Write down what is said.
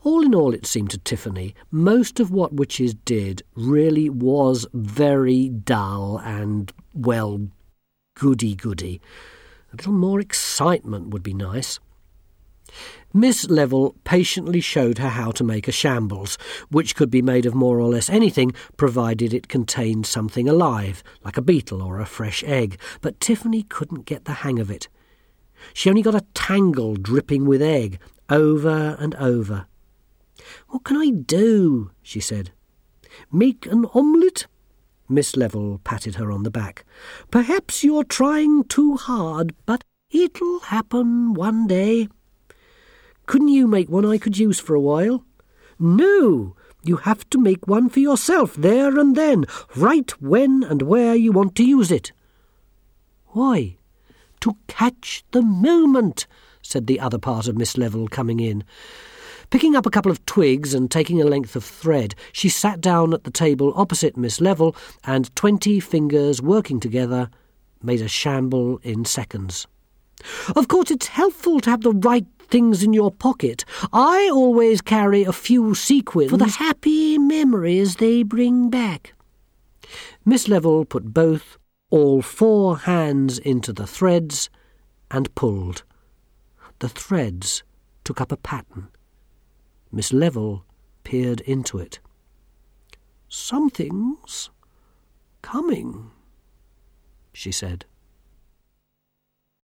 All in all, it seemed to Tiffany, most of what witches did really was very dull and, well, goody-goody. A little more excitement would be nice. Miss Level patiently showed her how to make a shambles, which could be made of more or less anything, provided it contained something alive, like a beetle or a fresh egg, but Tiffany couldn't get the hang of it. She only got a tangle dripping with egg, over and over. "What can I do?" she said. "Make an omelette?" Miss Level patted her on the back. "Perhaps you're trying too hard, but it'll happen one day." "Couldn't you make one I could use for a while?" "No, you have to make one for yourself there and then, right when and where you want to use it." "Why?" "To catch the moment," said the other part of Miss Level, coming in. Picking up a couple of twigs and taking a length of thread, she sat down at the table opposite Miss Level, and 20 fingers working together made a shamble in seconds. "Of course it's helpful to have the right things in your pocket. I always carry a few sequins for the happy memories they bring back." Miss Level put all 4 hands into the threads and pulled. The threads took up a pattern. Miss Level peered into it. "Something's coming," she said.